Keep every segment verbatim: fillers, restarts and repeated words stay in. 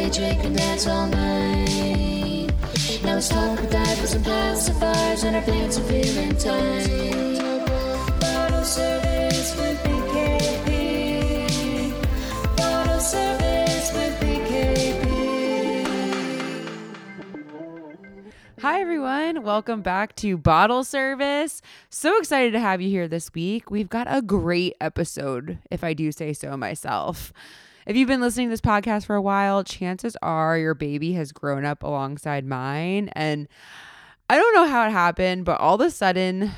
drink and dance all night. Now let's talk with diapers and pacifiers and our pants are feeling tight. Bottle service with B K P. Bottle service with B K P. Hi, everyone. Welcome back to Bottle Service. So excited to have you here this week. We've got a great episode, if I do say so myself. If you've been listening to this podcast for a while, chances are your baby has grown up alongside mine. And I don't know how it happened, but all of a sudden,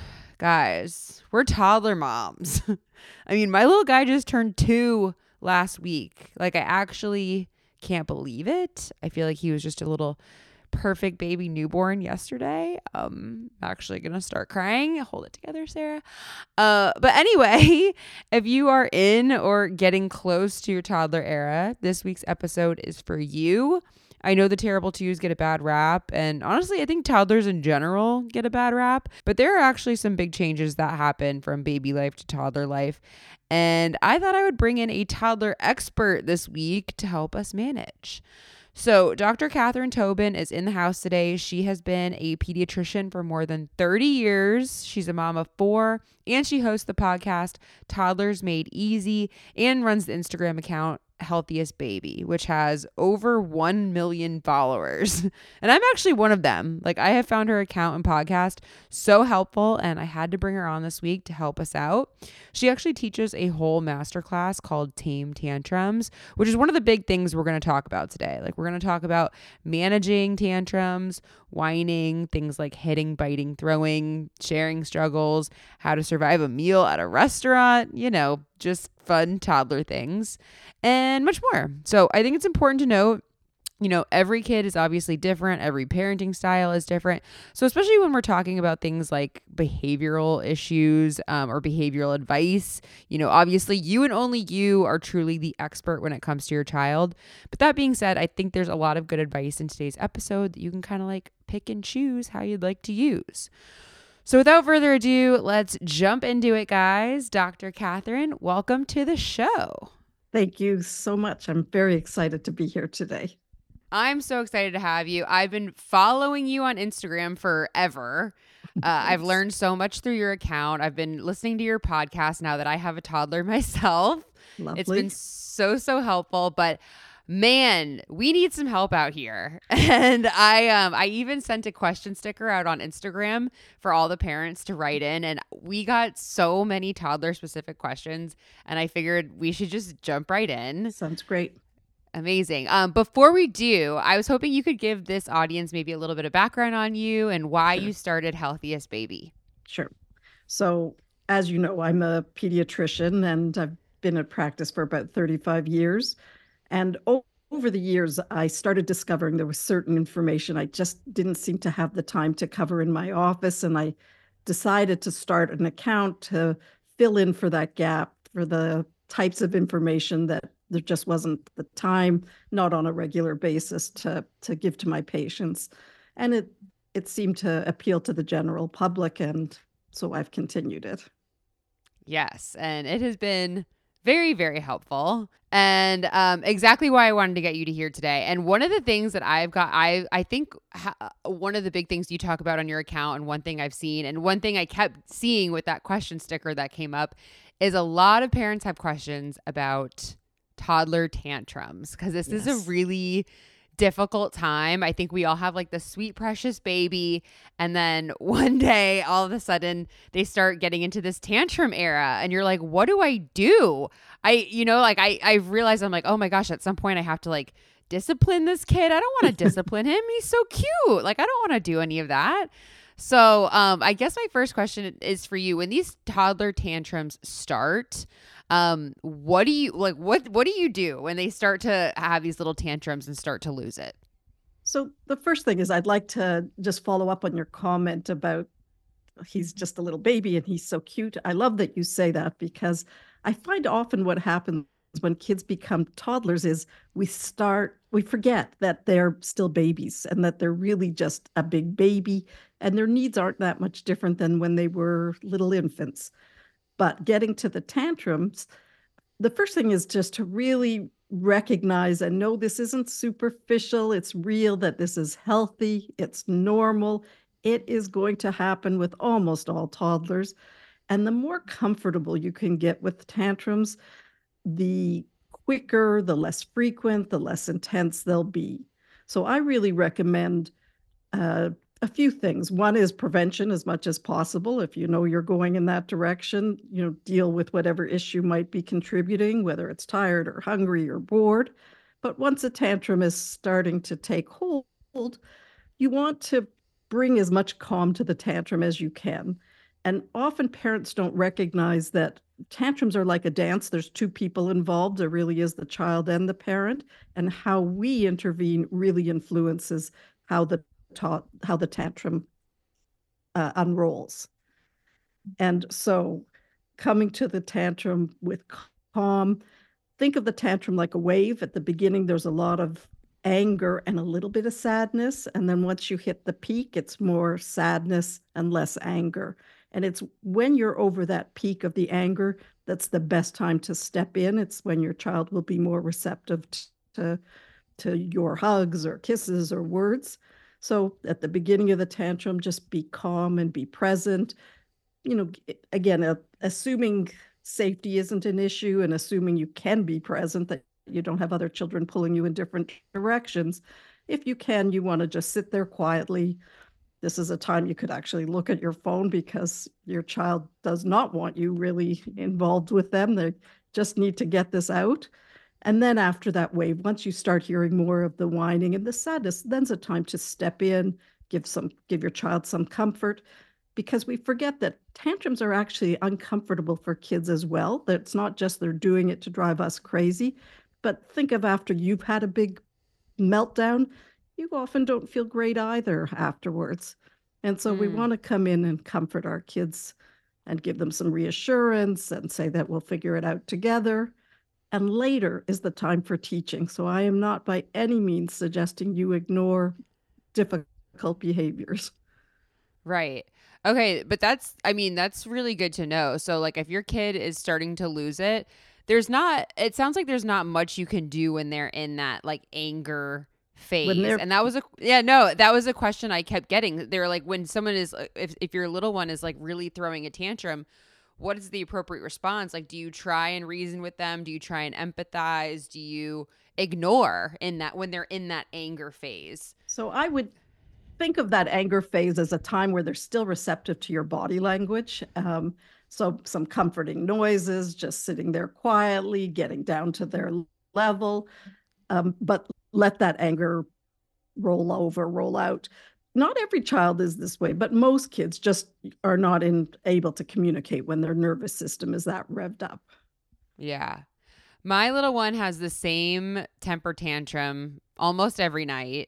guys, we're toddler moms. I mean, my little guy just turned two last week. Like, I actually can't believe it. I feel like he was just a little perfect baby newborn yesterday. Um, I'm actually gonna start crying. Hold it together, Sarah. Uh, but anyway, if you are in or getting close to your toddler era, this week's episode is for you. I know the terrible twos get a bad rap, and honestly, I think toddlers in general get a bad rap, but there are actually some big changes that happen from baby life to toddler life. And I thought I would bring in a toddler expert this week to help us manage. So Doctor Catherine Tobin is in the house today. She has been a pediatrician for more than thirty years. She's a mom of four, and she hosts the podcast Toddlers Made Easy and runs the Instagram account Healthiest Baby, which has over one million followers. And I'm actually one of them. Like, I have found her account and podcast so helpful, and I had to bring her on this week to help us out. She actually teaches a whole masterclass called Tame Tantrums, which is one of the big things we're going to talk about today. Like, we're going to talk about managing tantrums, whining, things like hitting, biting, throwing, sharing struggles, how to survive a meal at a restaurant, you know, just fun toddler things, and much more. So I think it's important to note, you know, every kid is obviously different. Every parenting style is different. So especially when we're talking about things like behavioral issues um, or behavioral advice, you know, obviously you and only you are truly the expert when it comes to your child. But that being said, I think there's a lot of good advice in today's episode that you can kind of like pick and choose how you'd like to use. So without further ado, let's jump into it, guys. Doctor Catherine, welcome to the show. Thank you so much. I'm very excited to be here today. I'm so excited to have you. I've been following you on Instagram forever. Uh, I've learned so much through your account. I've been listening to your podcast now that I have a toddler myself. Lovely. It's been so, so helpful. But man, we need some help out here. And I um I even sent a question sticker out on Instagram for all the parents to write in, and we got so many toddler specific questions, and I figured we should just jump right in. Sounds great. Amazing. Um before we do, I was hoping you could give this audience maybe a little bit of background on you and why Sure. you started Healthiest Baby. Sure. So, as you know, I'm a pediatrician and I've been in practice for about thirty-five years. And o- over the years, I started discovering there was certain information I just didn't seem to have the time to cover in my office. And I decided to start an account to fill in for that gap for the types of information that there just wasn't the time, not on a regular basis, to, to give to my patients. And it, it seemed to appeal to the general public. And so I've continued it. Yes, and it has been very, very helpful, and um, exactly why I wanted to get you to here today. And one of the things that I've got, I I think ha- one of the big things you talk about on your account, and one thing I've seen, and one thing I kept seeing with that question sticker that came up, is a lot of parents have questions about toddler tantrums, because this Yes. is a really difficult time. I think we all have like the sweet, precious baby. And then one day, all of a sudden, they start getting into this tantrum era. And you're like, what do I do? I, you know, like I, I realized I'm like, oh my gosh, at some point I have to like discipline this kid. I don't want to discipline him. He's so cute. Like, I don't want to do any of that. So um, I guess my first question is for you. When these toddler tantrums start, Um, what do you like? What what do you do when they start to have these little tantrums and start to lose it? So the first thing is I'd like to just follow up on your comment about he's just a little baby and he's so cute. I love that you say that because I find often what happens when kids become toddlers is we start, we forget that they're still babies and that they're really just a big baby and their needs aren't that much different than when they were little infants. But getting to the tantrums, the first thing is just to really recognize and know this isn't superficial, it's real, that this is healthy, it's normal. It is going to happen with almost all toddlers. And the more comfortable you can get with tantrums, the quicker, the less frequent, the less intense they'll be. So I really recommend uh, a few things. One is prevention as much as possible. If you know you're going in that direction, you know, deal with whatever issue might be contributing, whether it's tired or hungry or bored. But once a tantrum is starting to take hold, you want to bring as much calm to the tantrum as you can. And often parents don't recognize that tantrums are like a dance. There's two people involved. There really is the child and the parent. And how we intervene really influences how the ta- how the tantrum uh, unrolls. And so coming to the tantrum with calm, think of the tantrum like a wave. At the beginning, there's a lot of anger and a little bit of sadness. And then once you hit the peak, it's more sadness and less anger. And it's when you're over that peak of the anger, that's the best time to step in. It's when your child will be more receptive to, to your hugs or kisses or words. So at the beginning of the tantrum, just be calm and be present. You know, again, uh, assuming safety isn't an issue and assuming you can be present, that you don't have other children pulling you in different directions. If you can, you want to just sit there quietly. This is a time you could actually look at your phone because your child does not want you really involved with them. They just need to get this out. And then after that wave, once you start hearing more of the whining and the sadness, then's a time to step in, give some, give your child some comfort, because we forget that tantrums are actually uncomfortable for kids as well. That it's not just they're doing it to drive us crazy, but think of after you've had a big meltdown, you often don't feel great either afterwards. And so mm. we want to come in and comfort our kids and give them some reassurance and say that we'll figure it out together. And later is the time for teaching. So I am not by any means suggesting you ignore difficult behaviors. Right. Okay. But that's, I mean, that's really good to know. So like if your kid is starting to lose it, there's not, it sounds like there's not much you can do when they're in that like anger phase. And that was a, yeah, no, that was a question I kept getting. They were like, when someone is, if, if your little one is like really throwing a tantrum, what is the appropriate response? Like, do you try and reason with them? Do you try and empathize? Do you ignore in that when they're in that anger phase? So I would think of that anger phase as a time where they're still receptive to your body language. Um, so some comforting noises, just sitting there quietly, getting down to their level, um, but let that anger roll over, roll out. Not every child is this way, but most kids just are not in, able to communicate when their nervous system is that revved up. Yeah. My little one has the same temper tantrum almost every night.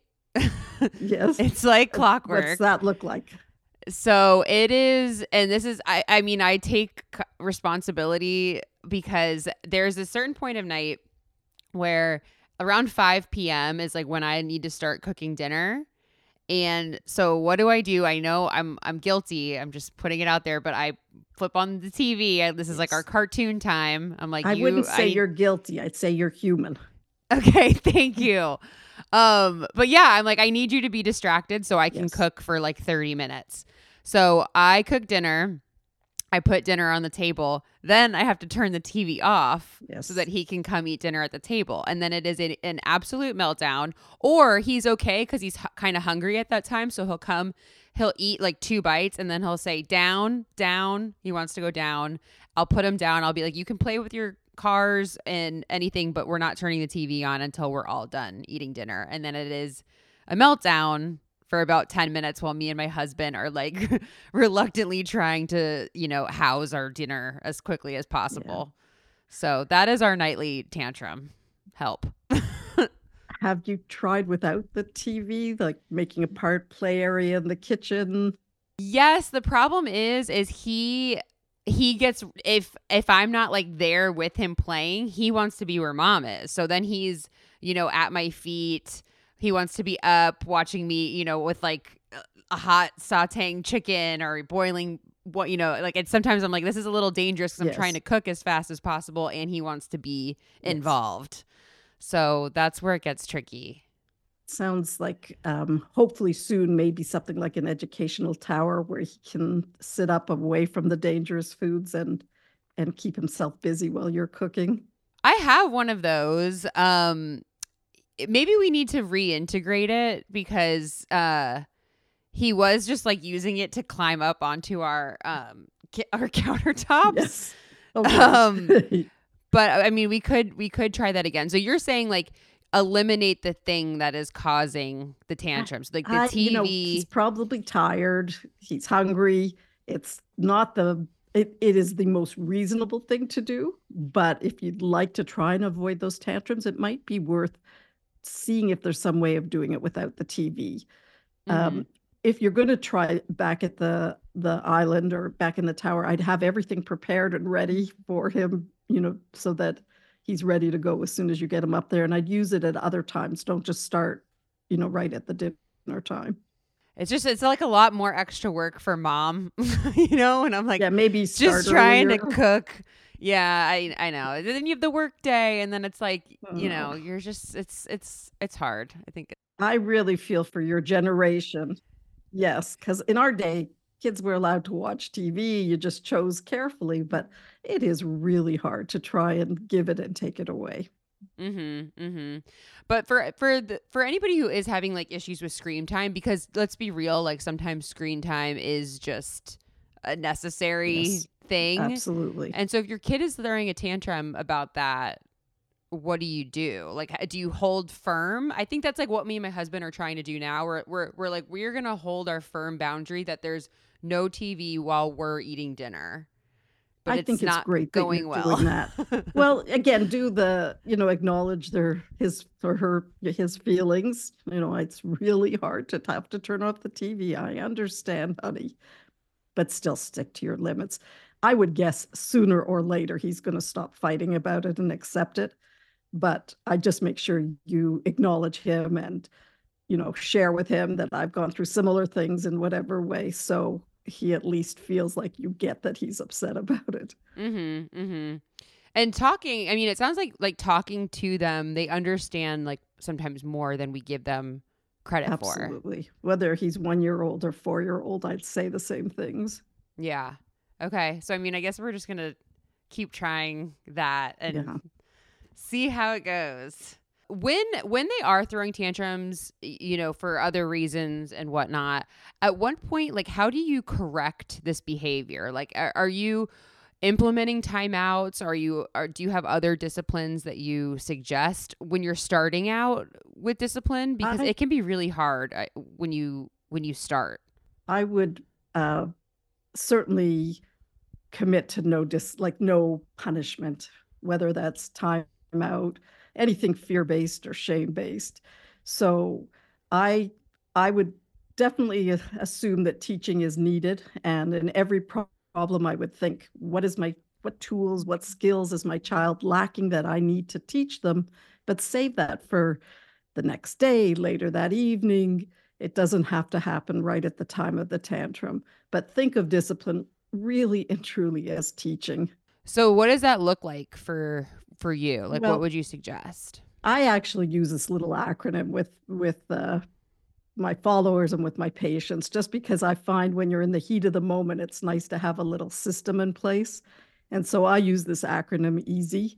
Yes. It's like clockwork. What's that look like? So it is, and this is, I, I mean, I take responsibility because there's a certain point of night where around five p.m. is like when I need to start cooking dinner. And so what do I do? I know I'm I'm guilty. I'm just putting it out there, but I flip on the T V. I, this is like our cartoon time. I'm like, I you, wouldn't say I, you're guilty. I'd say you're human. Okay, thank you. Um, but yeah, I'm like, I need you to be distracted so I can Yes. cook for like thirty minutes. So I cook dinner. I put dinner on the table. Then I have to turn the T V off Yes. so that he can come eat dinner at the table. And then it is a, an absolute meltdown. Or he's okay because he's h- kind of hungry at that time. So he'll come, he'll eat like two bites and then he'll say down, down. He wants to go down. I'll put him down. I'll be like, you can play with your cars and anything, but we're not turning the T V on until we're all done eating dinner. And then it is a meltdown for about ten minutes while me and my husband are like reluctantly trying to, you know, house our dinner as quickly as possible. Yeah. So that is our nightly tantrum. Help. Have you tried without the T V, like making a part play area in the kitchen? Yes. The problem is, is he, he gets, if, if I'm not like there with him playing, he wants to be where mom is. So then he's, you know, at my feet. He wants to be up watching me, you know, with like a hot sauteing chicken or boiling what, you know, like it's sometimes I'm like, this is a little dangerous because I'm Yes. trying to cook as fast as possible. And he wants to be Yes. involved. So that's where it gets tricky. Sounds like um, hopefully soon, maybe something like an educational tower where he can sit up away from the dangerous foods and and keep himself busy while you're cooking. I have one of those. Um, maybe we need to reintegrate it because uh, he was just like using it to climb up onto our um, ki- our countertops. Yes. Okay. Um, but I mean, we could we could try that again. So you're saying like eliminate the thing that is causing the tantrums, like the I- T V. you know, he's probably tired. He's hungry. It's not the it, it is the most reasonable thing to do. But if you'd like to try and avoid those tantrums, it might be worth seeing if there's some way of doing it without the T V. Mhm. Um, if you're going to try back at the the island or back in the tower, I'd have everything prepared and ready for him, you know, so that he's ready to go as soon as you get him up there. And I'd use it at other times. Don't just start, you know, right at the dinner time. It's just it's like a lot more extra work for mom, you know. And I'm like, Yeah, maybe start just trying to earlier. cook. Yeah, I I know. Then you have the work day, and then it's like Oh, you no. know you're just it's it's it's hard. I think. I really feel for your generation. Yes, because in our day, kids were allowed to watch T V. You just chose carefully, but it is really hard to try and give it and take it away. Mm-hmm. Mm-hmm. But for for the, for anybody who is having like issues with screen time, because let's be real, like sometimes screen time is just a necessary Yes, thing. absolutely. And so if your kid is throwing a tantrum about that, what do you do? Like, h- do you hold firm? I think that's like what me and my husband are trying to do now. We're we're we're like we're gonna hold our firm boundary that there's no T V while we're eating dinner. But I it's think it's not great that going you're well. doing that. Well, again, do the, you know, acknowledge their his or her his feelings. You know, it's really hard to have to turn off the T V. I understand, honey, but still stick to your limits. I would guess sooner or later he's going to stop fighting about it and accept it. But I just make sure you acknowledge him and, you know, share with him that I've gone through similar things in whatever way. So he at least feels like you get that he's upset about it. Mm-hmm. Mm-hmm. And talking, I mean, it sounds like like talking to them, they understand like sometimes more than we give them credit for. Absolutely. Whether he's one year old or four year old, I'd say the same things. Yeah. Okay. So I mean, I guess we're just gonna keep trying that and Yeah. see how it goes. When when they are throwing tantrums, y- you know, for other reasons and whatnot, at one point, like, how do you correct this behavior? Like, are, are you implementing timeouts? Are you are do you have other disciplines that you suggest when you're starting out with discipline? Because I- it can be really hard uh, when you when you start. I would uh, certainly commit to no dis like no punishment, whether that's time out, anything fear-based or shame-based. So I I would definitely a- assume that teaching is needed, and in every pro- problem I would think, what is my what tools, what skills is my child lacking that I need to teach them, but save that for the next day, later that evening. It doesn't have to happen right at the time of the tantrum, but think of discipline really and truly as teaching. So what does that look like for for you? Like, Well, what would you suggest? I actually use this little acronym with with uh, my followers and with my patients, just because I find when you're in the heat of the moment, it's nice to have a little system in place. And so I use this acronym EASY,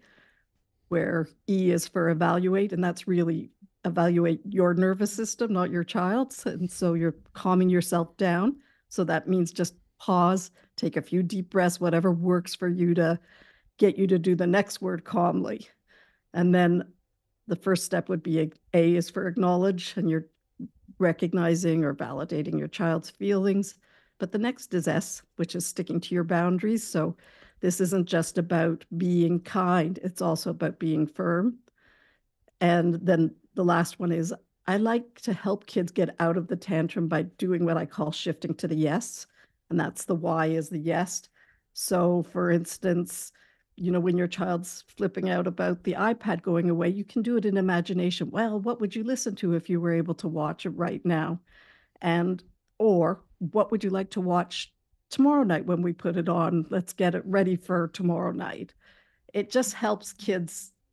where E is for evaluate, and that's really evaluate your nervous system, not your child's. And so you're calming yourself down. So that means just pause, take a few deep breaths, whatever works for you to get you to do the next word calmly. And then the first step would be a, a is for acknowledge, and you're recognizing or validating your child's feelings. But the next is S, which is sticking to your boundaries. So this isn't just about being kind, it's also about being firm. And then the last one is I like to help kids get out of the tantrum by doing what I call shifting to the yes. And that's the Y is the yes. So, for instance, you know, when your child's flipping out about the iPad going away, you can do it in imagination. Well, what would you listen to if you were able to watch it right now? And, or what would you like to watch tomorrow night when we put it on? Let's get it ready for tomorrow night. It just helps kids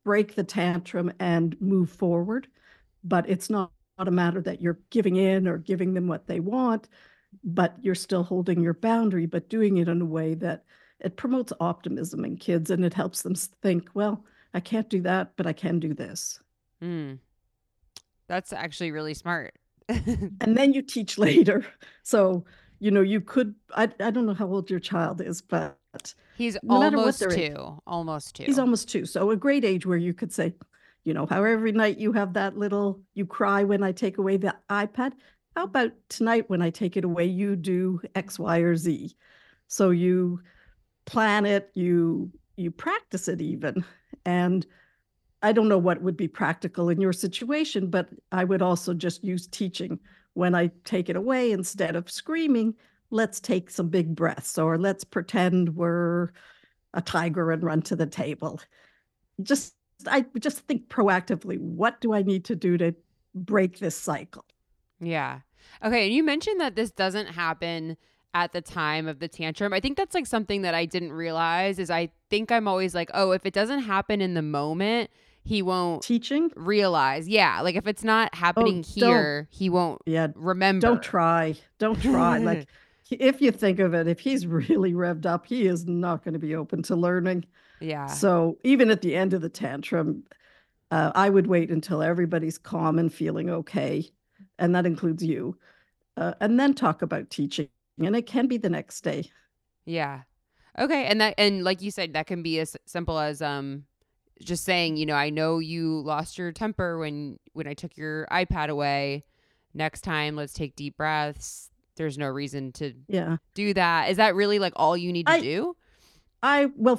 break the tantrum and move forward. But it's not, not a matter that you're giving in or giving them what they want, but you're still holding your boundary, but doing it in a way that it promotes optimism in kids, and it helps them think, well, I can't do that, but I can do this. Mm. That's actually really smart. And then you teach later. So, you know, you could, I, I don't know how old your child is, but he's no almost two, age, almost two. He's almost two. So a great age where you could say, you know, how every night you have that little, you cry when I take away the iPad. How about tonight when I take it away, you do X, Y, or Z. So you plan it, you you practice it even. And I don't know what would be practical in your situation, but I would also just use teaching. When I take it away, instead of screaming, let's take some big breaths, or let's pretend we're a tiger and run to the table. Just, I just think proactively, what do I need to do to break this cycle? Yeah. Okay. And you mentioned that this doesn't happen at the time of the tantrum. I think that's like something that I didn't realize is I think I'm always like, oh, if it doesn't happen in the moment, he won't teaching realize. Yeah. Like if it's not happening oh, here, he won't yeah, remember. Don't try. Don't try. Like if you think of it, if he's really revved up, he is not going to be open to learning. Yeah. So even at the end of the tantrum, uh, I would wait until everybody's calm and feeling okay. And that includes you. Uh, and then talk about teaching. And it can be the next day. Yeah. Okay. And that, and like you said, that can be as simple as um just saying, you know, I know you lost your temper when when I took your iPad away. Next time, let's take deep breaths. There's no reason to yeah. do that. Is that really like all you need to I, do? I well,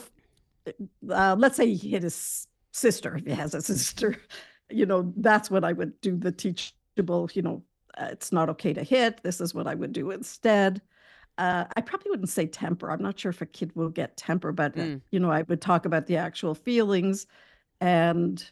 uh, let's say he hit his sister. If he has a sister, you know, that's what I would do. The teachable, you know, uh, it's not okay to hit. This is what I would do instead. Uh, I probably wouldn't say temper. I'm not sure if a kid will get temper, but mm. uh, you know, I would talk about the actual feelings. And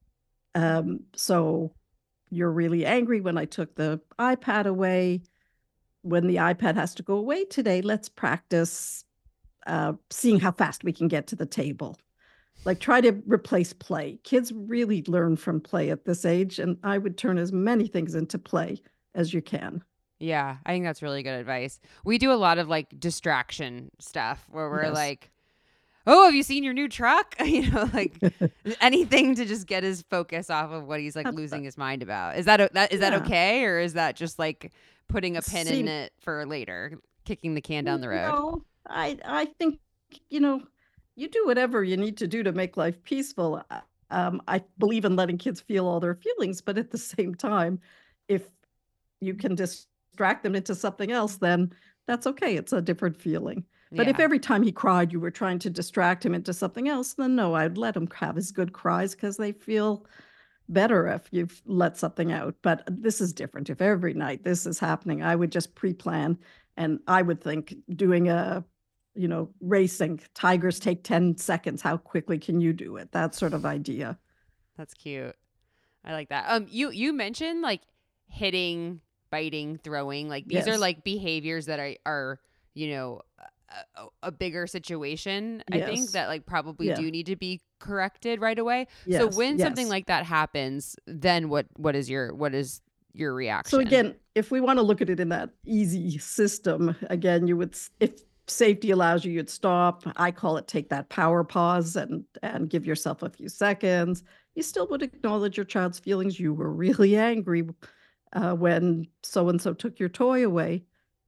um, so you're really angry when I took the iPad away. When the iPad has to go away today, let's practice uh, seeing how fast we can get to the table. Like try to replace play. Kids really learn from play at this age, and I would turn as many things into play as you can. Yeah, I think that's really good advice. We do a lot of like distraction stuff where we're yes. like, oh, have you seen your new truck? You know, like anything to just get his focus off of what he's like that's losing that. his mind about. Is that, that is yeah. that okay? Or is that just like putting a pin See, in it for later, kicking the can down the road? No, I, I think, you know, you do whatever you need to do to make life peaceful. Um, I believe in letting kids feel all their feelings, but at the same time, if you can distract them into something else, then that's okay. It's a different feeling. But yeah. if every time he cried, you were trying to distract him into something else, then no, I'd let him have his good cries because they feel better if you've let something out. But this is different. If every night this is happening, I would just pre-plan. And I would think doing a, you know, racing, tigers take ten seconds. How quickly can you do it? That sort of idea. That's cute. I like that. Um, you, you mentioned like hitting, biting, throwing, like these yes. are like behaviors that are, are, you know, a, a bigger situation. Yes. I think that like probably yeah. do need to be corrected right away. Yes. So when yes. something like that happens, then what, what is your, what is your reaction? So again, if we want to look at it in that easy system, again, you would, if safety allows you, you'd stop. I call it take that power pause and, and give yourself a few seconds. You still would acknowledge your child's feelings. You were really angry uh, when so-and-so took your toy away.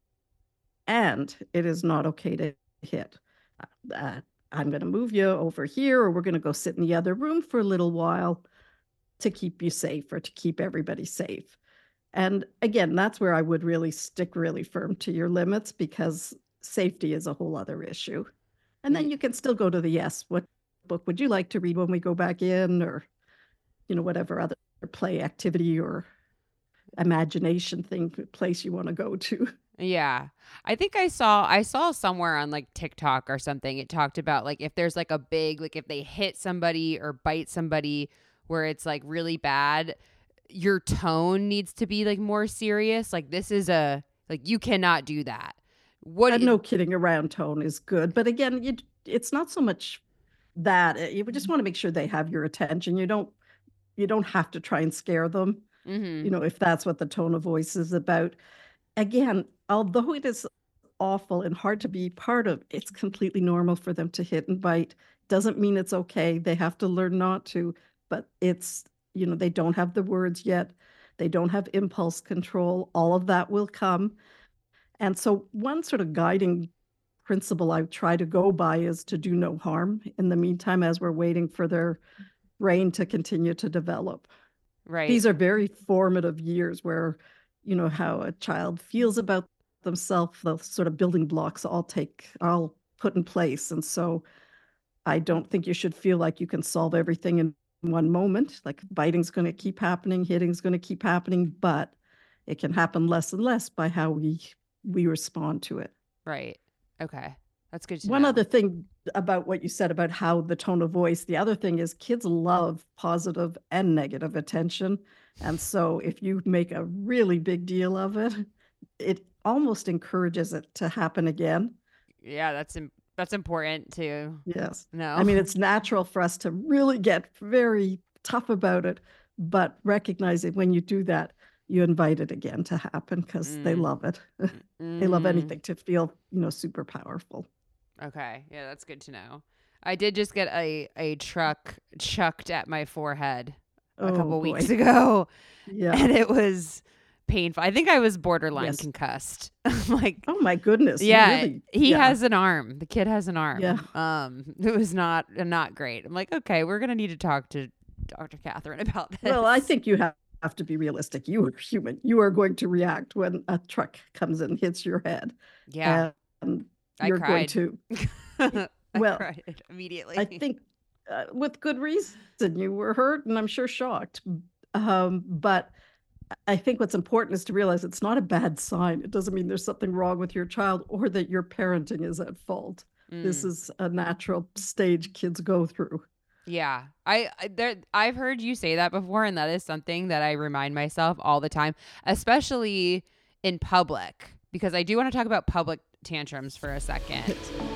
And it is not okay to hit. Uh, I'm going to move you over here, or we're going to go sit in the other room for a little while to keep you safe or to keep everybody safe. And again, that's where I would really stick really firm to your limits, because safety is a whole other issue. And then you can still go to the yes, what book would you like to read when we go back in, or, you know, whatever other play activity or imagination thing, place you want to go to. Yeah. I think I saw, I saw somewhere on like TikTok or something, it talked about like if there's like a big, like if they hit somebody or bite somebody where it's like really bad, your tone needs to be like more serious. Like this is a, like you cannot do that. What? Uh, no kidding around tone is good. But again, you, it's not so much that uh, you just want to make sure they have your attention. You don't you don't have to try and scare them, Mm-hmm. you know, if that's what the tone of voice is about. Again, although it is awful and hard to be part of, it's completely normal for them to hit and bite. Doesn't mean it's okay. They have to learn not to, but it's, you know, they don't have the words yet. They don't have impulse control. All of that will come. And so one sort of guiding principle I try to go by is to do no harm in the meantime, as we're waiting for their brain to continue to develop. Right. These are very formative years where, you know, how a child feels about themselves, the sort of building blocks all take, all put in place. And so I don't think you should feel like you can solve everything in one moment. Like biting's going to keep happening, hitting's going to keep happening, but it can happen less and less by how we we respond to it. Right. Okay. That's good to One know. other thing about what you said about how the tone of voice, the other thing is kids love positive and negative attention. And so if you make a really big deal of it, it almost encourages it to happen again. Yeah, that's im- that's important to Yes. know. I mean, it's natural for us to really get very tough about it, but recognizing when you do that, you invite it again to happen because mm. they love it. Mm. They love anything to feel, you know, super powerful. Okay. Yeah, that's good to know. I did just get a, a truck chucked at my forehead a oh, couple boy. weeks ago. Yeah. And it was painful. I think I was borderline yes. concussed. Like, oh my goodness. Yeah. Really, he yeah. has an arm. The kid has an arm. Yeah. Um, it was not, not great. I'm like, okay, we're going to need to talk to Doctor Catherine about this. Well, I think you have have to be realistic. You are human. You are going to react when a truck comes and hits your head. Yeah. And you're I going cried. to. I well, cried immediately. I think uh, with good reason you were hurt and I'm sure shocked. Um, but I think what's important is to realize it's not a bad sign. It doesn't mean there's something wrong with your child or that your parenting is at fault. Mm. This is a natural stage kids go through. Yeah, I, I there I've heard you say that before, and that is something that I remind myself all the time, especially in public, because I do want to talk about public tantrums for a second.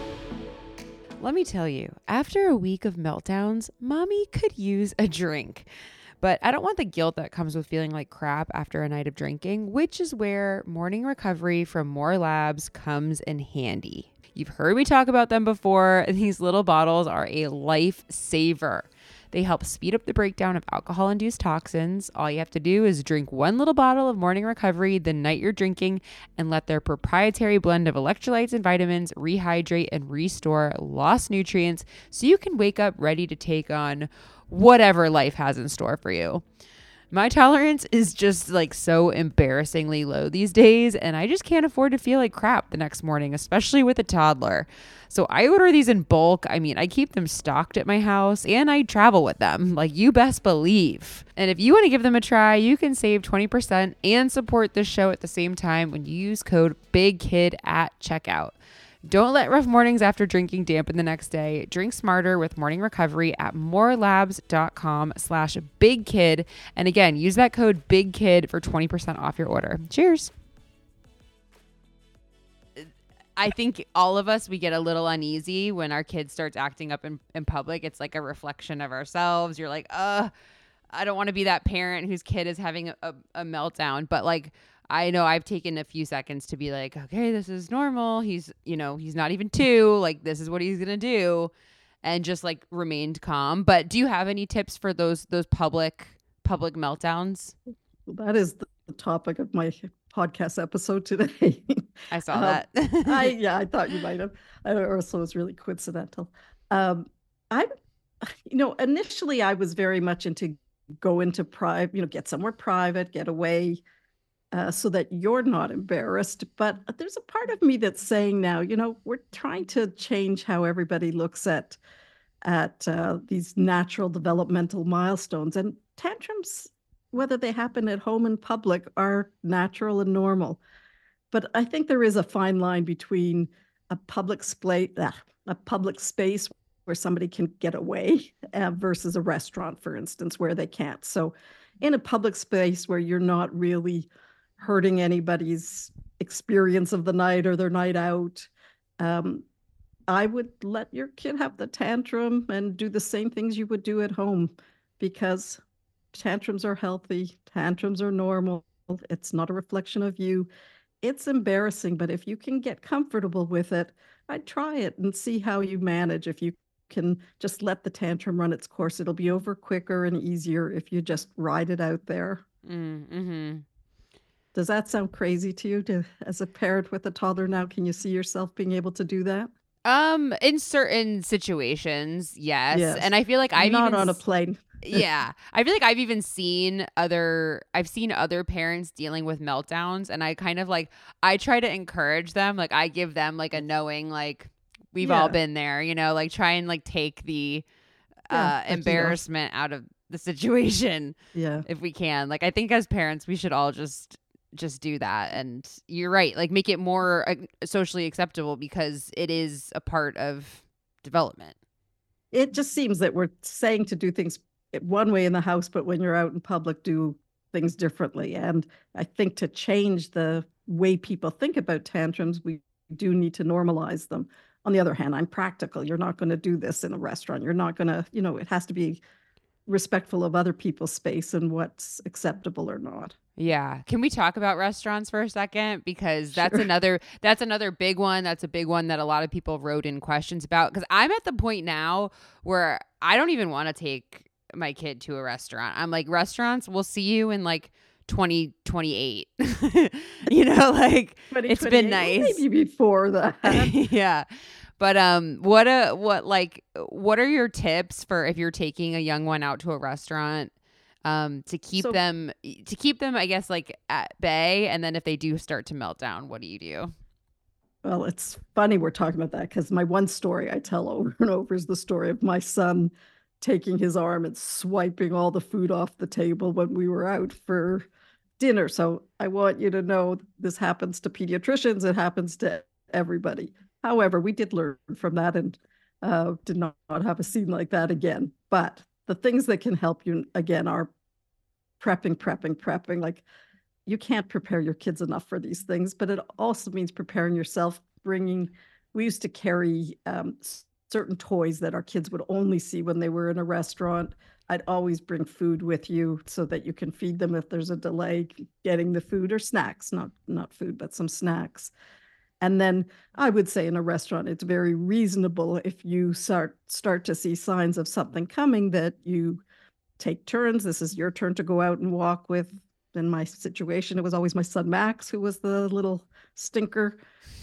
Let me tell you, after a week of meltdowns, mommy could use a drink. But I don't want the guilt that comes with feeling like crap after a night of drinking, which is where morning recovery from More Labs comes in handy. You've heard me talk about them before. These little bottles are a lifesaver. They help speed up the breakdown of alcohol-induced toxins. All you have to do is drink one little bottle of morning recovery the night you're drinking and let their proprietary blend of electrolytes and vitamins rehydrate and restore lost nutrients so you can wake up ready to take on whatever life has in store for you. My tolerance is just like so embarrassingly low these days, and I just can't afford to feel like crap the next morning, especially with a toddler. So I order these in bulk. I mean, I keep them stocked at my house and I travel with them, like you best believe. And if you want to give them a try, you can save twenty percent and support this show at the same time when you use code BIGKID at checkout. Don't let rough mornings after drinking dampen the next day. Drink smarter with morning recovery at morelabs.com slash bigkid. And again, use that code BIGKID for twenty percent off your order. Cheers. I think all of us, we get a little uneasy when our kid starts acting up in, in public. It's like a reflection of ourselves. You're like, uh, I don't want to be that parent whose kid is having a, a, a meltdown. But like, I know I've taken a few seconds to be like, okay, this is normal. He's, you know, he's not even two. Like, this is what he's going to do. And just like remained calm. But do you have any tips for those, those public, public meltdowns? Well, that is the topic of my podcast episode today. I saw um, that. I, yeah, I thought you might have. I also was really coincidental. Um, I, you know, initially I was very much into go into private, you know, get somewhere private, get away. Uh, so that you're not embarrassed. But there's a part of me that's saying now, you know, we're trying to change how everybody looks at at uh, these natural developmental milestones. And tantrums, whether they happen at home in public, are natural and normal. But I think there is a fine line between a public splate, uh, a public space where somebody can get away uh, versus a restaurant, for instance, where they can't. So in a public space where you're not really hurting anybody's experience of the night or their night out, um, I would let your kid have the tantrum and do the same things you would do at home because tantrums are healthy, tantrums are normal. It's not a reflection of you. It's embarrassing, but if you can get comfortable with it, I'd try it and see how you manage. If you can just let the tantrum run its course, it'll be over quicker and easier if you just ride it out there. Mm, mm-hmm. Does that sound crazy to you? To, as a parent with a toddler now, can you see yourself being able to do that? Um, in certain situations, yes. Yes. And I feel like I've Not even on a s- plane. yeah, I feel like I've even seen other I've seen other parents dealing with meltdowns, and I kind of like I try to encourage them, like I give them like a knowing, like we've all Yeah. been there, you know, like try and like take the Yeah. uh Like, you know, embarrassment out of the situation yeah. if we can. Like I think as parents we should all just just do that. And you're right, like make it more uh, socially acceptable because it is a part of development. It just seems that we're saying to do things one way in the house, but when you're out in public, do things differently. And I think to change the way people think about tantrums, we do need to normalize them. On the other hand, I'm practical. You're not going to do this in a restaurant. You're not going to, you know, it has to be respectful of other people's space and what's acceptable or not. Yeah. Can we talk about restaurants for a second? Because that's Sure. another that's another big one. That's a big one that a lot of people wrote in questions about. Because I'm at the point now where I don't even want to take my kid to a restaurant. I'm like, restaurants, we'll see you in like twenty twenty-eight. You know, like it's been nice. Well, maybe before that. Yeah. But um what a what like what are your tips for if you're taking a young one out to a restaurant? Um, to keep So- them, to keep them, I guess, like at bay. And then if they do start to melt down, what do you do? Well, it's funny we're talking about that because my one story I tell over and over is the story of my son taking his arm and swiping all the food off the table when we were out for dinner. So I want you to know this happens to pediatricians, it happens to everybody. However, we did learn from that and uh, did not have a scene like that again. But the things that can help you again are prepping, prepping, prepping. Like you can't prepare your kids enough for these things, but it also means preparing yourself, bringing, we used to carry um, certain toys that our kids would only see when they were in a restaurant. I'd always bring food with you so that you can feed them if there's a delay getting the food or snacks, not, not food, but some snacks. And then I would say in a restaurant, it's very reasonable if you start start to see signs of something coming that you take turns. This is your turn to go out and walk with. In my situation, it was always my son Max who was the little stinker.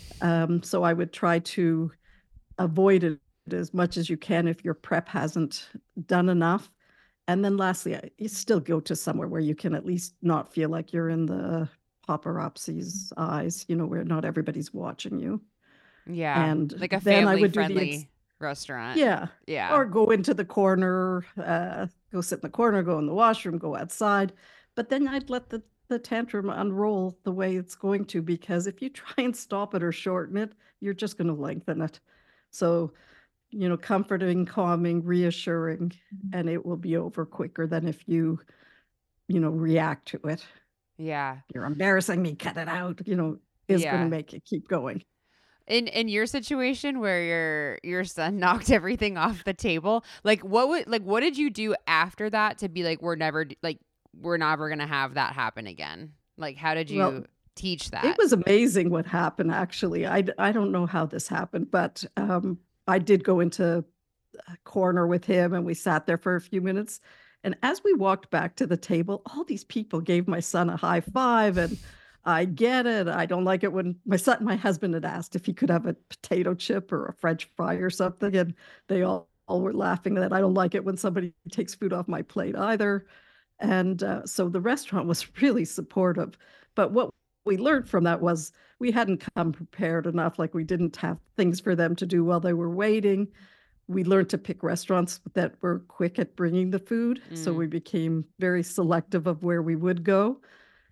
Um, so I would try to avoid it as much as you can if your prep hasn't done enough. And then lastly, you still go to somewhere where you can at least not feel like you're in the paparazzi's eyes, you know, where not everybody's watching you. Yeah. And like a then I family would do the friendly ex- restaurant. Yeah. Yeah. Or go into the corner, uh, go sit in the corner, go in the washroom, go outside. But then I'd let the, the tantrum unroll the way it's going to, because if you try and stop it or shorten it, you're just going to lengthen it. So, you know, comforting, calming, reassuring, and it will be over quicker than if you, you know, react to it. Yeah. You're embarrassing me, cut it out, you know, is Yeah. going to make it keep going. In in your situation where your your son knocked everything off the table, like what would like what did you do after that to be like we're never like we're never gonna have that happen again? Like how did you Well, teach that? It was amazing what happened, actually. I, I don't know how this happened, but um, I did go into a corner with him and we sat there for a few minutes. And as we walked back to the table, all these people gave my son a high five. And I get it. I don't like it when my son, my husband had asked if he could have a potato chip or a French fry or something. And they all, all were laughing at that. I don't like it when somebody takes food off my plate either. And uh, so the restaurant was really supportive. But what we learned from that was we hadn't come prepared enough. Like we didn't have things for them to do while they were waiting. We learned to pick restaurants that were quick at bringing the food. Mm. So we became very selective of where we would go.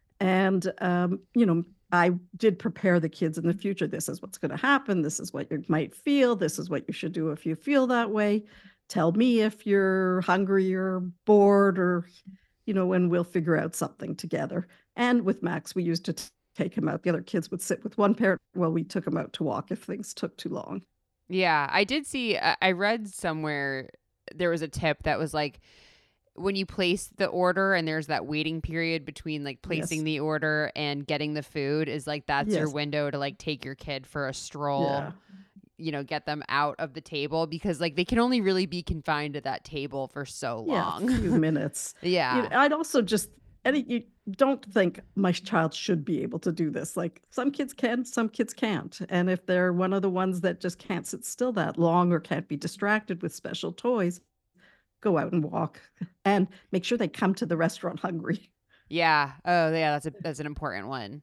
And, um, you know, I did prepare the kids in the future. This is what's going to happen. This is what you might feel. This is what you should do if you feel that way. Tell me if you're hungry or bored or, you know, and we'll figure out something together. And with Max, we used to t- take him out. The other kids would sit with one parent while we took him out to walk if things took too long. Yeah, I did see, I I read somewhere there was a tip that was like, when you place the order and there's that waiting period between like placing Yes. the order and getting the food, is like that's your Yes. window to like take your kid for a stroll, Yeah. you know, get them out of the table, because like they can only really be confined to that table for so Yeah. A long. few minutes. You Yeah. know, I'd also just, any, you don't think my child should be able to do this. Like some kids can, some kids can't. And if they're one of the ones that just can't sit still that long or can't be distracted with special toys, go out and walk and make sure they come to the restaurant hungry. Yeah. Oh, yeah. That's a that's an important one.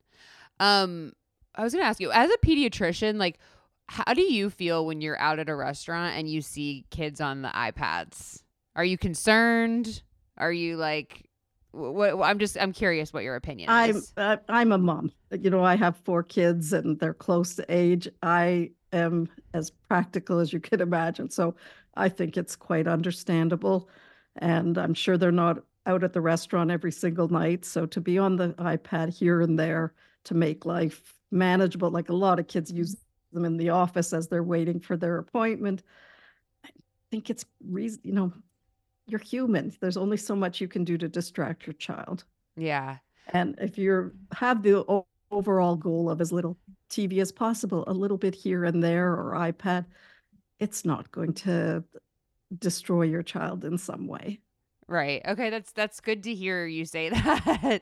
Um, I was gonna ask you, as a pediatrician, like, how do you feel when you're out at a restaurant and you see kids on the iPads? Are you concerned? Are you like, what? I'm just I'm curious what your opinion I'm is. uh, I'm a mom. You know, I have four kids and they're close to age. I am as practical as you can imagine. So I think it's quite understandable. And I'm sure they're not out at the restaurant every single night. So to be on the iPad here and there to make life manageable, like a lot of kids use them in the office as they're waiting for their appointment. I think it's reason, you know, you're human. There's only so much you can do to distract your child. Yeah. And if you have the o- overall goal of as little T V as possible, a little bit here and there or iPad, it's not going to destroy your child in some way. Right. Okay, that's that's good to hear you say that.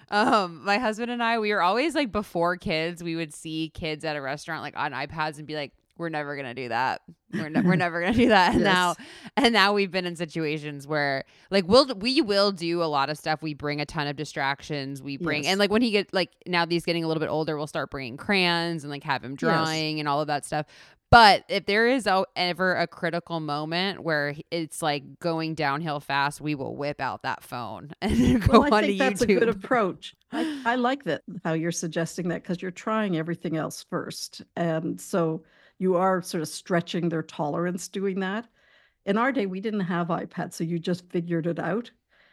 Um, my husband and I, we were always like, before kids, we would see kids at a restaurant like on iPads and be like, we're never gonna do that. We're ne- we're never gonna do that. And Yes. now, and now we've been in situations where like we'll we will do a lot of stuff. We bring a ton of distractions. We bring Yes. and like when he get like now that he's getting a little bit older, we'll start bringing crayons and like have him drawing and all of that stuff. But if there is a, ever a critical moment where it's like going downhill fast, we will whip out that phone and go Well, I onto think that's YouTube. a good approach. I, I like that, how you're suggesting that, because you're trying everything else first. And so you are sort of stretching their tolerance doing that. In our day, we didn't have iPads, so you just figured it out.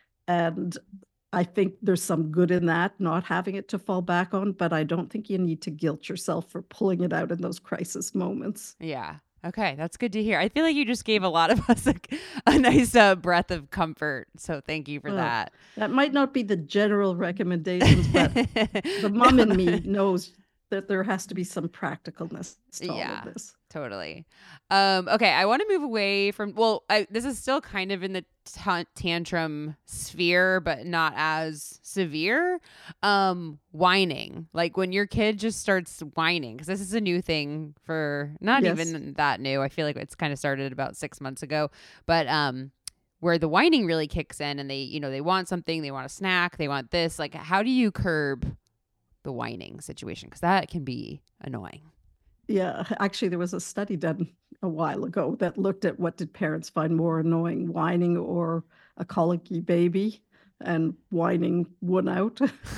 And I think there's some good in that, not having it to fall back on, but I don't think you need to guilt yourself for pulling it out in those crisis moments. Yeah. Okay, that's good to hear. I feel like you just gave a lot of us a, a nice uh, breath of comfort. So thank you for Well, that. That might not be the general recommendations, but the mom in me knows that there has to be some practicalness to all Yeah. of this. Totally. Um, okay, I want to move away from, well, I, this is still kind of in the ta- tantrum sphere, but not as severe. Um, whining. Like when your kid just starts whining, because this is a new thing for, not Yes. even that new. I feel like it's kind of started about six months ago, but um, where the whining really kicks in and they, you know, they want something, they want a snack, they want this. Like, how do you curb the whining situation? Because that can be annoying. Yeah, actually, there was a study done a while ago that looked at what did parents find more annoying, whining or a colicky baby, and whining won out.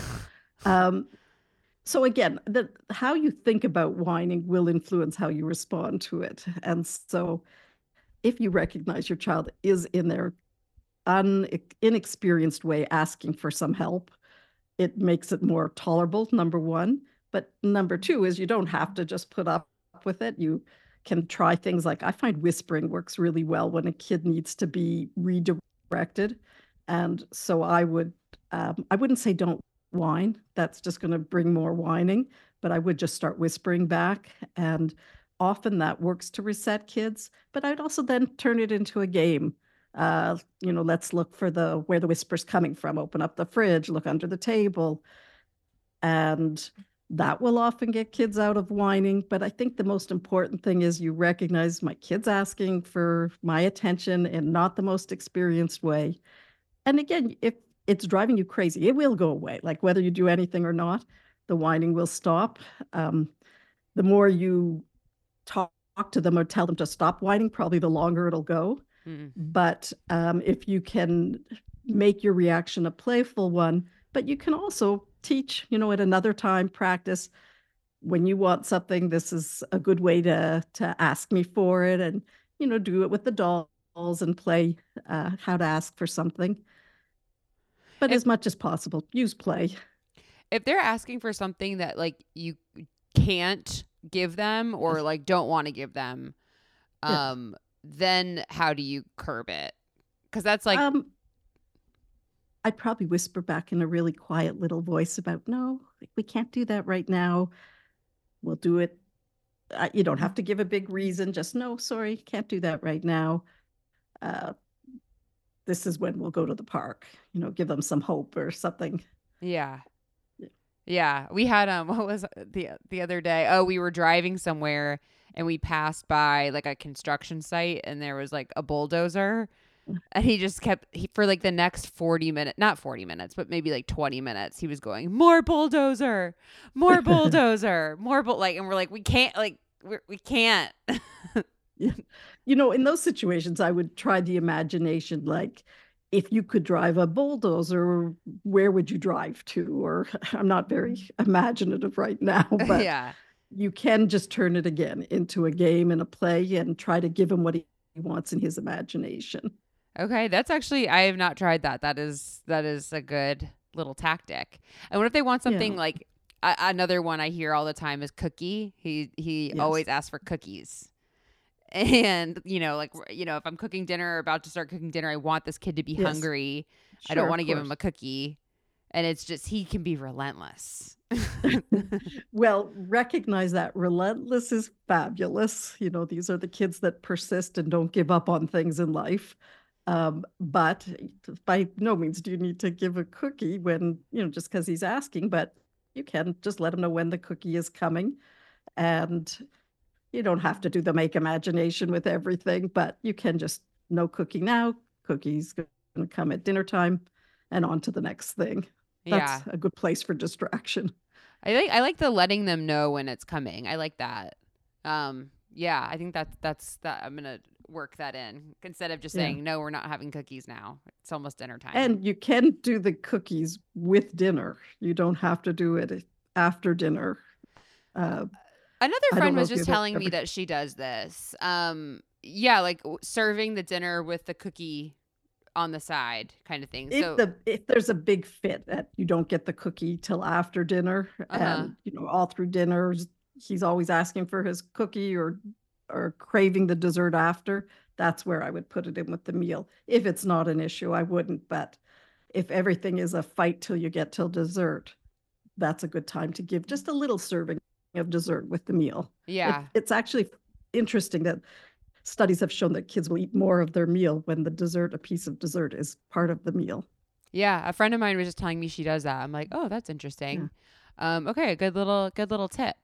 um, so again, the, how you think about whining will influence how you respond to it. And so if you recognize your child is in their un, inexperienced way asking for some help, it makes it more tolerable, number one. But number two is you don't have to just put up with it. You can try things like, I find whispering works really well when a kid needs to be redirected. And so I would, um, I wouldn't say don't whine. That's just going to bring more whining, but I would just start whispering back. And often that works to reset kids, but I'd also then turn it into a game. Uh, you know, let's look for the, where the whisper's coming from, open up the fridge, look under the table. And that will often get kids out of whining. But I think the most important thing is you recognize my kid's asking for my attention in not the most experienced way. And again, if it's driving you crazy, it will go away. Like whether you do anything or not, the whining will stop. Um, the more you talk to them or tell them to stop whining, probably the longer it'll go. Mm. But um, if you can make your reaction a playful one, but you can also teach, you know, at another time, practice when you want something, this is a good way to to ask me for it, and, you know, do it with the dolls and play uh, how to ask for something. But if, as much as possible, use play. If they're asking for something that like you can't give them or like don't want to give them, Yeah. um, then how do you curb it? Because that's like, Um, I'd probably whisper back in a really quiet little voice about, no, we can't do that right now. We'll do it. Uh, you don't have to give a big reason. Just no, sorry, can't do that right now. Uh, this is when we'll go to the park. You know, give them some hope or something. yeah. Yeah. Yeah, we had um what was the the other day? Oh, we were driving somewhere and we passed by like a construction site and there was like a bulldozer and he just kept he, for like the next forty minutes, not forty minutes, but maybe like twenty minutes, he was going, "More bulldozer. More bulldozer. More bull," like, and we're like, "We can't like we're, we can't." Yeah. You know, in those situations, I would try the imagination. Like, if you could drive a bulldozer, where would you drive to? Or I'm not very imaginative right now, but Yeah. you can just turn it again into a game and a play and try to give him what he wants in his imagination. Okay, that's actually I have not tried that. That is that is a good little tactic. And what if they want something Yeah. like a, another one I hear all the time is cookie. He he Yes. always asks for cookies. And you know, like you know, if I'm cooking dinner or about to start cooking dinner, I want this kid to be Yes. hungry. I Sure, don't of want to give him course. a cookie. And it's just he can be relentless. Well, recognize that relentless is fabulous. You know, these are the kids that persist and don't give up on things in life. Um, but by no means do you need to give a cookie when, you know, just because he's asking, but you can just let him know when the cookie is coming. And you don't have to do the make imagination with everything, but you can just no cookie now, cookie's going to come at dinner time and on to the next thing. Yeah. That's a good place for distraction. I like I like the letting them know when it's coming. I like that. Um yeah, I think that's that's that I'm gonna work that in instead of just Yeah. saying no, we're not having cookies now. It's almost dinner time. And you can do the cookies with dinner. You don't have to do it after dinner. Uh, Another I don't friend know was if just you've telling me ever. that she does this. Um yeah, like w- serving the dinner with the cookie on the side kind of thing. If So the if there's a big fit that you don't get the cookie till after dinner, uh-huh. and you know all through dinners he's always asking for his cookie or or craving the dessert after, that's where I would put it in with the meal. If it's not an issue, I wouldn't. But if everything is a fight till you get till dessert, that's a good time to give just a little serving of dessert with the meal. It, Yeah. it's actually interesting that studies have shown that kids will eat more of their meal when the dessert, a piece of dessert, is part of the meal. Yeah. A friend of mine was just telling me she does that. I'm like, oh, that's Yeah. interesting. Um, okay, a good little good little tip.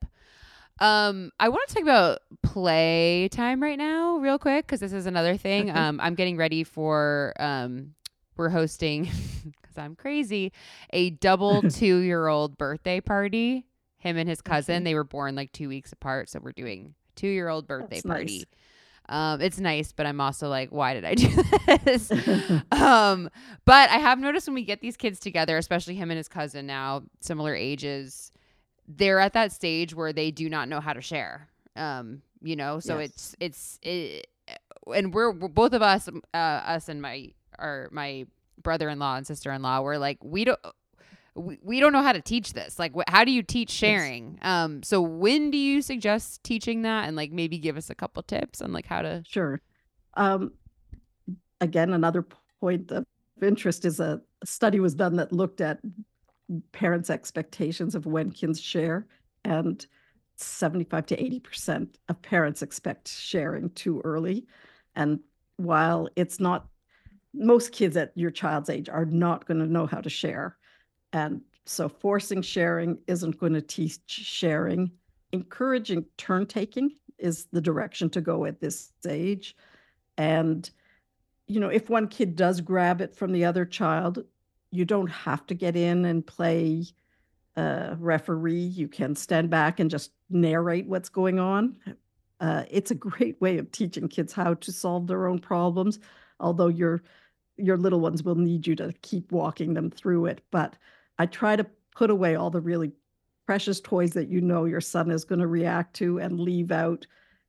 Um, I want to talk about play time right now, real quick, because this is another thing. Okay. Um, I'm getting ready for um, we're hosting because I'm crazy a double two year old birthday party. Him and his cousin, Okay. they were born like two weeks apart, so we're doing two year old birthday That's party. nice. Um, it's nice, but I'm also like, why did I do this? um, but I have noticed when we get these kids together, especially him and his cousin now, similar ages, they're at that stage where they do not know how to share. Um, you know, so Yes. it's it's it, and we're, we're both of us, uh, us and my our my brother-in-law and sister-in-law, we're like we don't. We, we don't know how to teach this. Like, wh- how do you teach Yes. sharing? Um, so when do you suggest teaching that? And like maybe give us a couple tips on like how to. Sure. Um, again, another point of interest is a, a study was done that looked at parents' expectations of when kids share, and seventy-five to eighty percent of parents expect sharing too early. And while it's not, most kids at your child's age are not going to know how to share. And so forcing sharing isn't going to teach sharing. Encouraging turn taking is the direction to go at this age. And, you know, if one kid does grab it from the other child, you don't have to get in and play uh, referee. You can stand back and just narrate what's going on. Uh, it's a great way of teaching kids how to solve their own problems, although your your little ones will need you to keep walking them through it. But I try to put away all the really precious toys that you know your son is going to react to and leave out,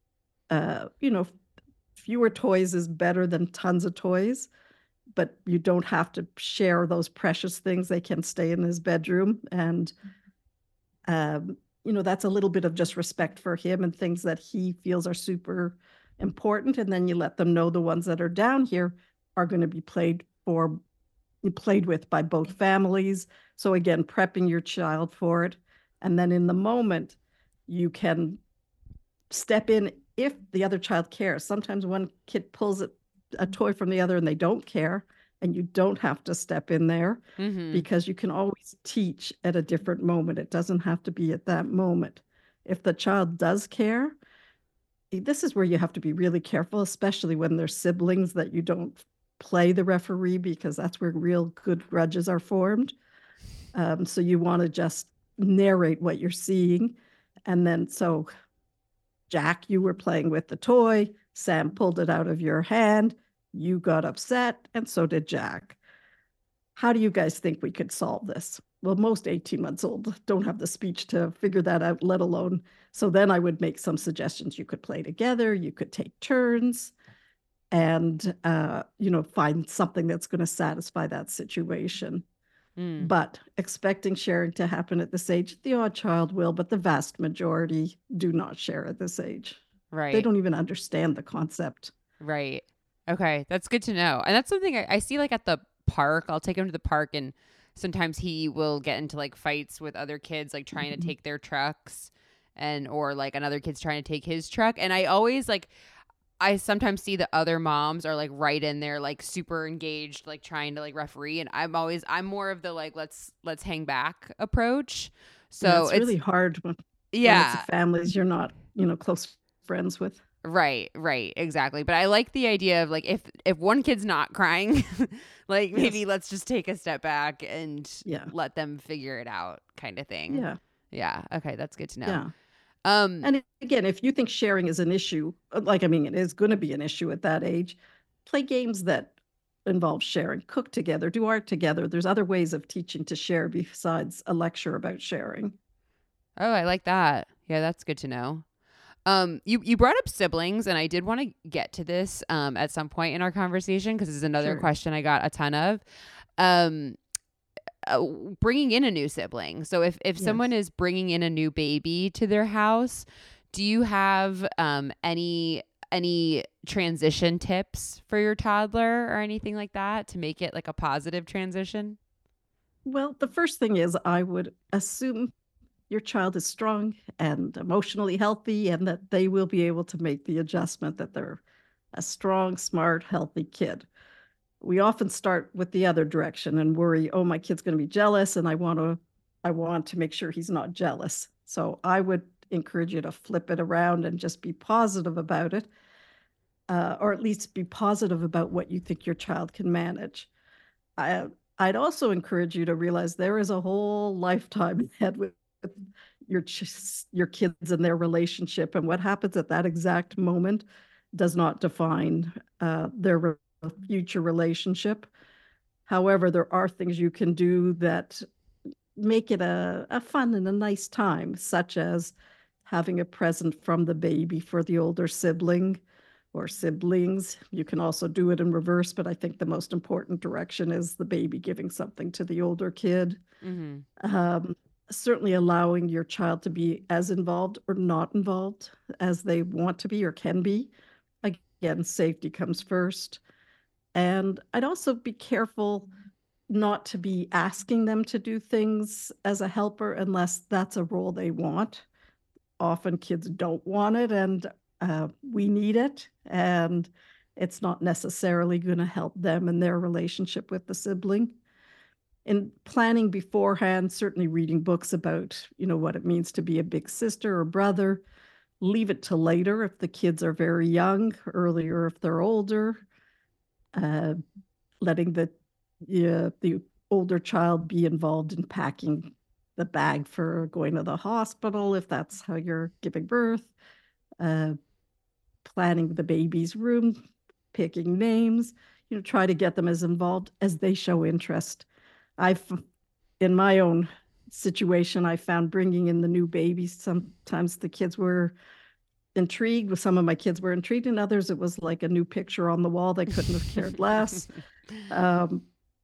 uh, you know, fewer toys is better than tons of toys, but you don't have to share those precious things. They can stay in his bedroom. And, um, you know, that's a little bit of just respect for him and things that he feels are super important. And then you let them know the ones that are down here are going to be played for, played with by both families. So again, prepping your child for it. And then in the moment, you can step in if the other child cares. Sometimes one kid pulls a, a toy from the other and they don't care, and you don't have to step in there Mm-hmm. because you can always teach at a different moment. It doesn't have to be at that moment. If the child does care, this is where you have to be really careful, especially when there's siblings, that you don't play the referee, because that's where real good grudges are formed. Um, so you want to just narrate what you're seeing. And then, so Jack, you were playing with the toy. Sam pulled it out of your hand. You got upset, and so did Jack. How do you guys think we could solve this? Well, most eighteen months old don't have the speech to figure that out, let alone. So then I would make some suggestions. You could play together. You could take turns and, uh, you know, find something that's going to satisfy that situation. Mm. But expecting sharing to happen at this age, the odd child will, but the vast majority do not share at this age. Right. They don't even understand the concept. Right. Okay. That's good to know. And that's something I, I see like at the park. I'll take him to the park, and sometimes he will get into like fights with other kids, like trying Mhm. to take their trucks, and or like another kid's trying to take his truck. And I always like, I sometimes see the other moms are like right in there, like super engaged, like trying to like referee. And I'm always, I'm more of the like, let's, let's hang back approach. So Yeah, it's, it's really hard when, when yeah. it's families you're not, you know, close friends with. Right, right, exactly. But I like the idea of like if if one kid's not crying, like maybe Yes. let's just take a step back and Yeah. let them figure it out, kind of thing. Yeah. Yeah. Okay, that's good to know. Yeah. Um. And it- again, if you think sharing is an issue, uh, like, I mean, it is going to be an issue at that age, play games that involve sharing, cook together, do art together. There's other ways of teaching to share besides a lecture about sharing. Oh, I like that. Yeah, that's good to know. Um, you you brought up siblings, and I did want to get to this um at some point in our conversation, because this is another Sure. question I got a ton of. Um. Uh, bringing in a new sibling. So if, if someone Yes. is bringing in a new baby to their house, do you have um, any any transition tips for your toddler or anything like that to make it like a positive transition? Well, the first thing is I would assume your child is strong and emotionally healthy, and that they will be able to make the adjustment, that they're a strong, smart, healthy kid. We often start with the other direction and worry, oh, my kid's going to be jealous, and I want to I want to make sure he's not jealous. So I would encourage you to flip it around and just be positive about it, uh, or at least be positive about what you think your child can manage. I, I'd also encourage you to realize there is a whole lifetime ahead with your ch- your kids and their relationship, and what happens at that exact moment does not define uh, their re- future relationship. However, there are things you can do that make it a, a fun and a nice time, such as having a present from the baby for the older sibling or siblings. You can also do it in reverse, but I think the most important direction is the baby giving something to the older kid. Mm-hmm. Um, certainly allowing your child to be as involved or not involved as they want to be or can be. Again, safety comes first. And I'd also be careful not to be asking them to do things as a helper unless that's a role they want. Often kids don't want it, and uh, we need it, and it's not necessarily going to help them in their relationship with the sibling. In planning beforehand, certainly reading books about, you know, what it means to be a big sister or brother. Leave it to later if the kids are very young, earlier if they're older. Uh, letting the yeah, the older child be involved in packing the bag for going to the hospital if that's how you're giving birth. Uh, planning the baby's room, picking names. You know, try to get them as involved as they show interest. I've, in my own situation, I found bringing in the new babies, sometimes the kids were intrigued. With some of my kids were intrigued, and others it was like a new picture on the wall. They couldn't have cared less. Um,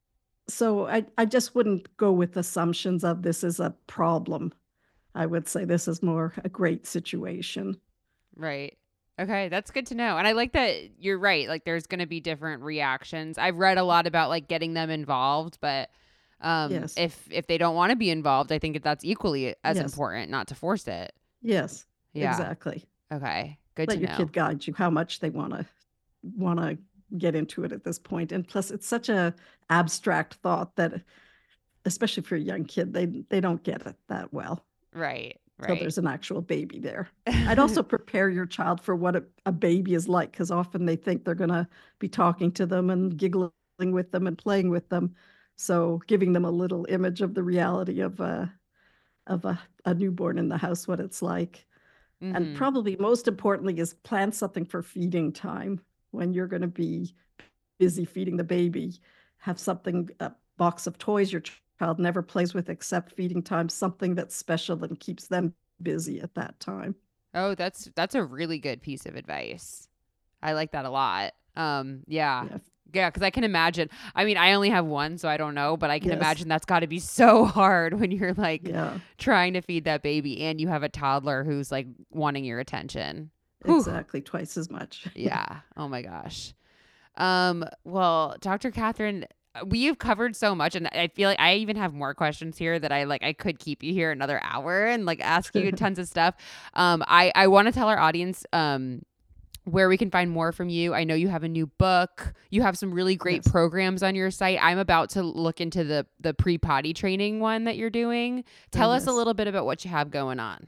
so I, I just wouldn't go with assumptions of this is a problem. I would say this is more a great situation. Right. Okay, that's good to know. And I like that you're right. Like there's going to be different reactions. I've read a lot about like getting them involved, but um, Yes. if if they don't want to be involved, I think that that's equally as Yes. important, not to force it. Yes, Yeah. exactly. Okay, good Let to your know. kid guide you how much they want to want to get into it at this point. And plus, it's such a abstract thought that, especially for a young kid, they they don't get it that well. Right, So right. there's an actual baby there. I'd also prepare your child for what a, a baby is like, because often they think they're going to be talking to them and giggling with them and playing with them. So giving them a little image of the reality of a, of a, a newborn in the house, what it's like. Mhm. And probably most importantly is plan something for feeding time. When you're going to be busy feeding the baby, have something, a box of toys your child never plays with except feeding time, something that's special and keeps them busy at that time. Oh, that's that's a really good piece of advice. I like that a lot. Um, yeah. Yeah. Yeah, because I can imagine. I mean, I only have one, so I don't know, but I can Yes. imagine that's got to be so hard when you're like Yeah, trying to feed that baby and you have a toddler who's like wanting your attention. Whew. exactly. Twice as much. Yeah. Oh my gosh. Um, well, Doctor Catherine, we've covered so much, and I feel like I even have more questions here that I like. I could keep you here another hour and like ask you tons of stuff. Um, I I want to tell our audience um where we can find more from you. I know you have a new book. You have some really great Yes. programs on your site. I'm about to look into the the pre-potty training one that you're doing. Tell us a Yes. little bit about what you have going on.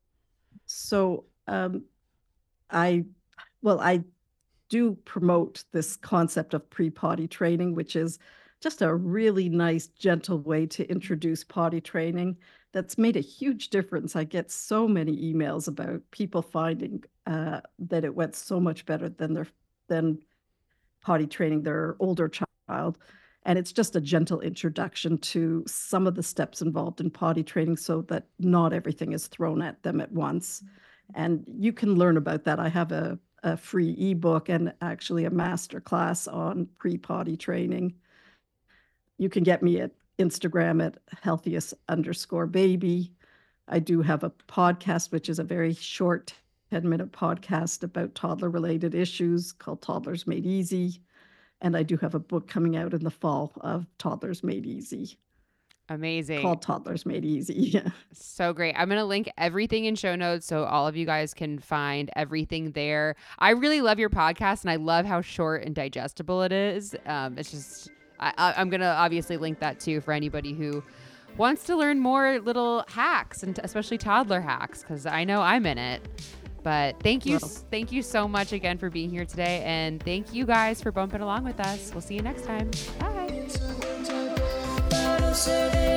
So um, I, well, I do promote this concept of pre-potty training, which is just a really nice, gentle way to introduce potty training that's made a huge difference. I get so many emails about people finding uh, that it went so much better than their than potty training their older child. And it's just a gentle introduction to some of the steps involved in potty training so that not everything is thrown at them at once. And you can learn about that. I have a, a free ebook and actually a master class on pre-potty training. You can get me at Instagram at healthiest underscore baby. I do have a podcast, which is a very short ten minute podcast about toddler related issues called Toddlers Made Easy. And I do have a book coming out in the fall of Toddlers Made Easy, Amazing. called Toddlers Made Easy. Yeah. So great. I'm going to link everything in show notes so all of you guys can find everything there. I really love your podcast and I love how short and digestible it is. Um, it's just, I, I, I'm going to obviously link that too for anybody who wants to learn more little hacks and especially toddler hacks, because I know I'm in it. But thank you. Well. Thank you so much again for being here today. And thank you guys for bumping along with us. We'll see you next time. Bye. Bottle service.